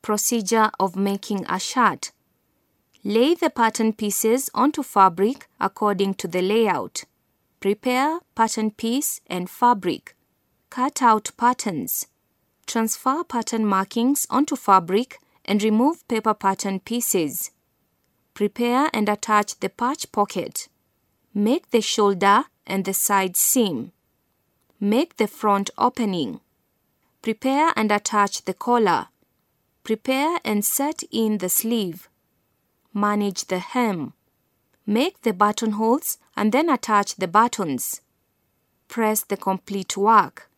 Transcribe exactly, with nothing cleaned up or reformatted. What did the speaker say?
Procedure of making a shirt. Lay the pattern pieces onto fabric according to the layout. Prepare pattern piece and fabric. Cut out patterns. Transfer pattern markings onto fabric and remove paper pattern pieces. Prepare and attach the patch pocket. Make the shoulder and the side seam. Make the front opening. Prepare and attach the collar. Prepare and set in the sleeve. Manage the hem. Make the buttonholes and then attach the buttons. Press the complete work.